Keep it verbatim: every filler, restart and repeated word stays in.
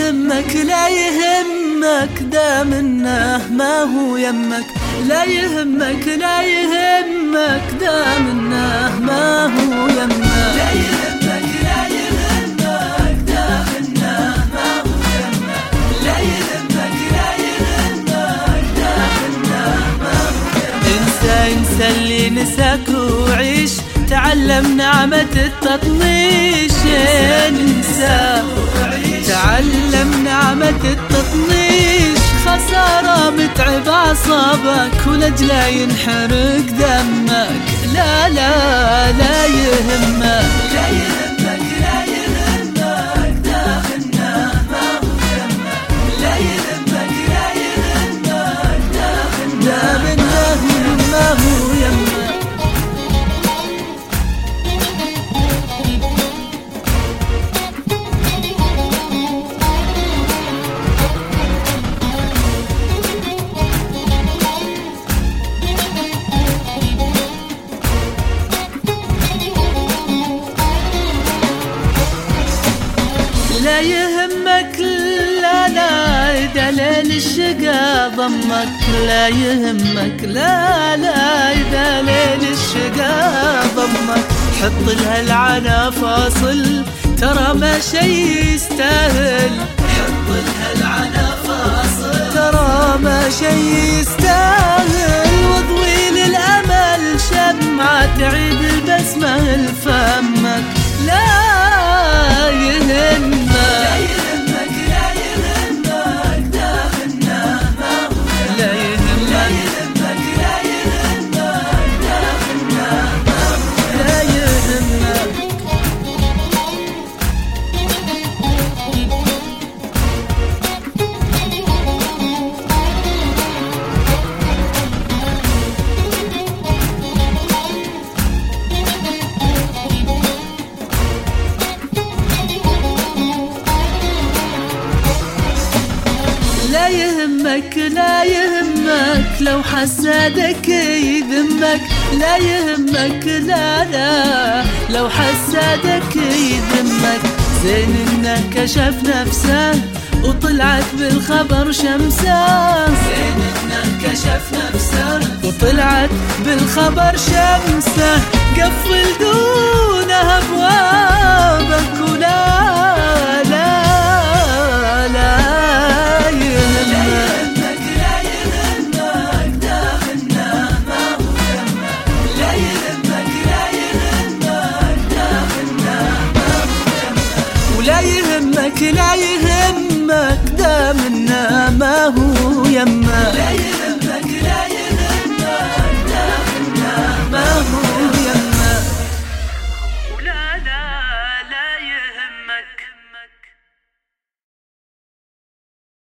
يهمك لا يهمك دام انه ما هو يمك، لا يهمك لا يهمك دام انه ما هو يمك، لا يهمك لا يهمك دام انه ما هو يمك، لا يهمك لا يهمك دام انه ما هو يمك. انسى انسى اللي نساك وعيش، تعلم نعمة التطنيش. انسى تعلم نعمة التطنيش، خسارة متعب أعصابك ولجلا ينحرق دمك. لا لا لا يهمك لا يهمك لا يهمك دام انه ما هو يمك، لا يهمك لا يهمك دام انه ما هو يمك. لا يهمك لا لا إذا ليل الشقا ضمك، لا يهمك لا لا إذا ليل الشقا ضمك. حط لها العنا فاصل ترى ما شي يستاهل، حط لها العنا فاصل ترى ما شي يستاهل. واضوي للأمل شمعة تعيد البسمة لفمك. لا يهمك لا يهمك لا يهمك دام انه ما هو يمك، لا يهمك لا يهمك لا يهمك دام انه ما هو لا يهمك. لا يهمك لا يهمك لو حسادك يذمك، لا يهمك لا لا لو حسادك يذمك. زين انه كشف نفسه وطلعت بالخبر شمسه، زين انه كشف نفسه وطلعت بالخبر شمسه. قفل دونه ابوابك ولا لا يهمك لا يهمك دام انه ما هو يمك.